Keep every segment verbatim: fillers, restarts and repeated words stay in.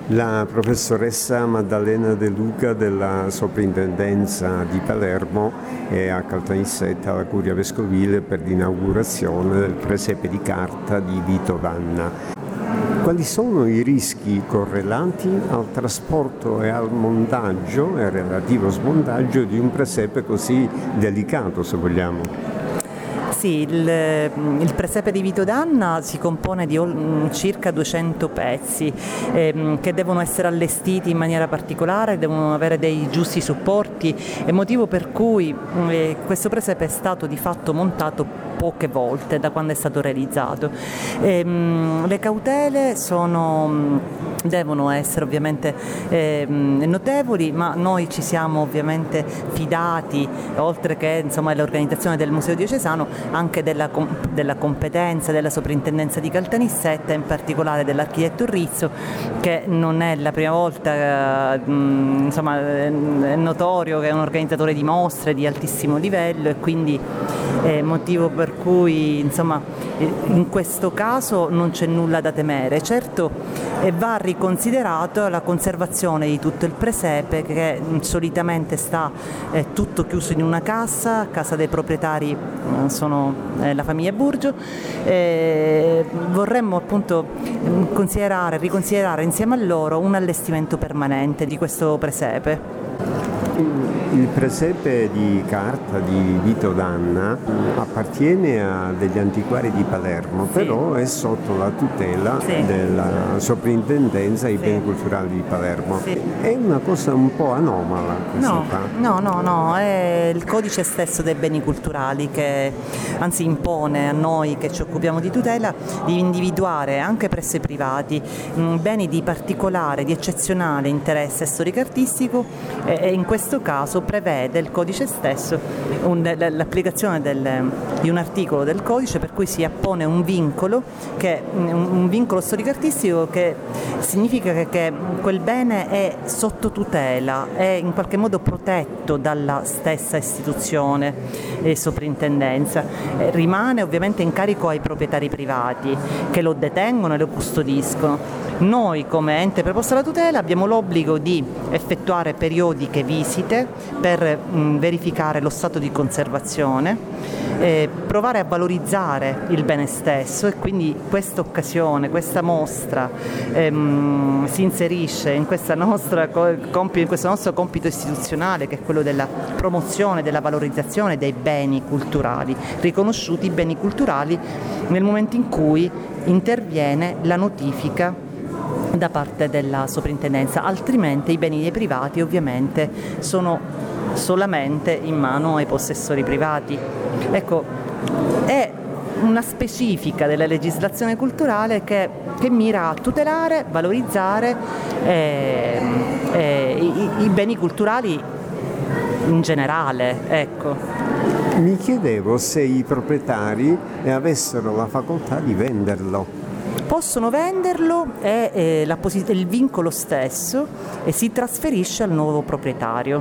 La professoressa Maddalena De Luca della Soprintendenza di Palermo è a Caltanissetta alla Curia Vescovile per l'inaugurazione del presepe di carta di Vito D'Anna. Quali sono i rischi correlati al trasporto e al montaggio e al relativo smontaggio di un presepe così delicato, se vogliamo? Sì, il, il presepe di Vito D'Anna si compone di circa duecento pezzi ehm, che devono essere allestiti in maniera particolare, devono avere dei giusti supporti, è motivo per cui eh, questo presepe è stato di fatto montato poche volte da quando è stato realizzato. Ehm, le cautele sono, devono essere ovviamente ehm, notevoli, ma noi ci siamo ovviamente fidati, oltre che insomma l'organizzazione del Museo Diocesano, anche della, della competenza della Soprintendenza di Caltanissetta, in particolare dell'architetto Rizzo, che non è la prima volta, eh, insomma è notorio che è un organizzatore di mostre di altissimo livello, e quindi è motivo per cui insomma in questo caso non c'è nulla da temere. Certo, e va riconsiderato la conservazione di tutto il presepe, che solitamente sta eh, tutto chiuso in una cassa, casa dei proprietari eh, sono eh, la famiglia Burgio. Eh, vorremmo appunto considerare, riconsiderare insieme a loro un allestimento permanente di questo presepe. Il presepe di carta di Vito D'Anna appartiene a degli antiquari di Palermo, sì, però è sotto la tutela sì. della Soprintendenza ai sì. beni culturali di Palermo. Sì. È una cosa un po' anomala questa no, qua. No, no, no, è il codice stesso dei beni culturali che anzi impone a noi che ci occupiamo di tutela di individuare anche presso i privati mh, beni di particolare, di eccezionale interesse storico-artistico, e, e in questo caso prevede il codice stesso un, l'applicazione del, di un articolo del codice per cui si appone un vincolo, che, un, un vincolo storico-artistico, che significa che, che quel bene è sotto tutela, è in qualche modo protetto dalla stessa istituzione e soprintendenza. Eh, rimane ovviamente in carico ai proprietari privati che lo detengono e lo custodiscono. Noi come ente preposto alla tutela abbiamo l'obbligo di effettuare periodiche visite per mh, verificare lo stato di conservazione, eh, provare a valorizzare il bene stesso, e quindi questa occasione, questa mostra ehm, si inserisce in, questa nostra, in questo nostro compito istituzionale, che è quello della promozione, della valorizzazione dei beni culturali, riconosciuti beni culturali nel momento in cui interviene la notifica da parte della soprintendenza, altrimenti i beni dei privati ovviamente sono solamente in mano ai possessori privati. Ecco, è una specifica della legislazione culturale che, che mira a tutelare, valorizzare eh, eh, i, i beni culturali in generale, ecco. Mi chiedevo se i proprietari avessero la facoltà di venderlo. Possono venderlo, è eh, la posi- il vincolo stesso, e si trasferisce al nuovo proprietario.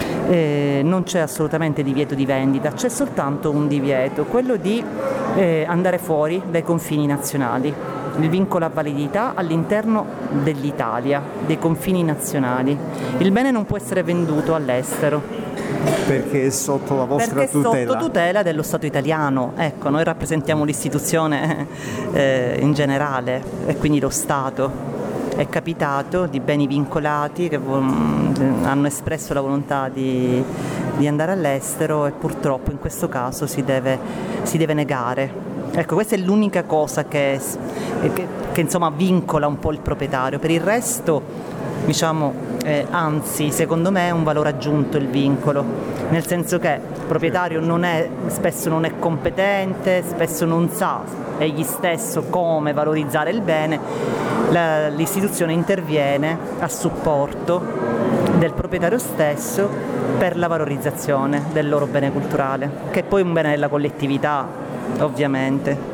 Eh, non c'è assolutamente divieto di vendita, c'è soltanto un divieto, quello di eh, andare fuori dai confini nazionali. Il vincolo ha validità all'interno dell'Italia, dei confini nazionali. Il bene non può essere venduto all'estero. Perché è sotto la vostra Perché tutela? Perché è sotto tutela dello Stato italiano. Ecco, noi rappresentiamo l'istituzione eh, in generale, e quindi lo Stato. È capitato di beni vincolati che hanno espresso la volontà di, di andare all'estero, e purtroppo in questo caso si deve, si deve negare. Ecco, questa è l'unica cosa che, che, che insomma vincola un po' il proprietario. Per il resto, diciamo, eh, anzi, secondo me è un valore aggiunto il vincolo, nel senso che il proprietario non è, spesso non è competente, spesso non sa egli stesso come valorizzare il bene. La, l'istituzione interviene a supporto del proprietario stesso per la valorizzazione del loro bene culturale, che è poi un bene della collettività, ovviamente.